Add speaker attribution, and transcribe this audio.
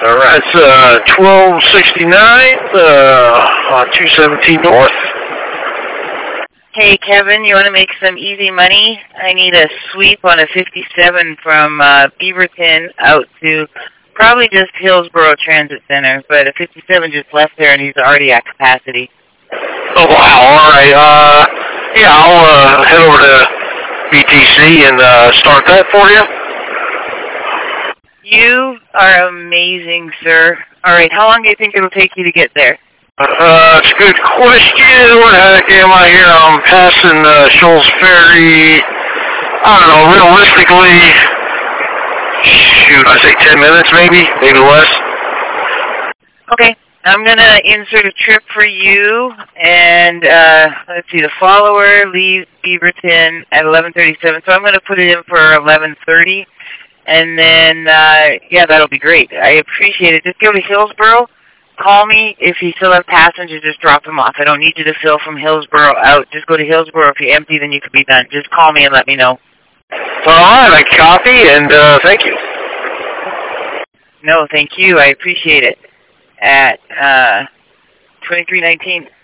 Speaker 1: All right, it's 1269 on 217 North.
Speaker 2: Hey, Kevin, you want to make some easy money? I need a sweep on a 57 from Beaverton out to probably just Hillsborough Transit Center, but a 57 just left there and he's already at capacity.
Speaker 1: Oh, wow, all right. Yeah, I'll head over to BTC and start that for you.
Speaker 2: You are amazing, sir. All right, how long do you think it'll take you to get there?
Speaker 1: It's a good question. Where the heck am I here? I'm passing Shoals Ferry. I don't know, realistically, shoot, I say 10 minutes maybe less.
Speaker 2: Okay, I'm going to insert a trip for you, and let's see, the follower leaves Beaverton at 11:37, so I'm going to put it in for 11:30, and then, yeah, that'll be great. I appreciate it. Just go to Hillsborough. Call me. If you still have passengers, just drop them off. I don't need you to fill from Hillsborough out. Just go to Hillsborough. If you're empty, then you could be done. Just call me and let me know.
Speaker 1: All right, I copy, and thank you.
Speaker 2: No, thank you. I appreciate it. At 2319.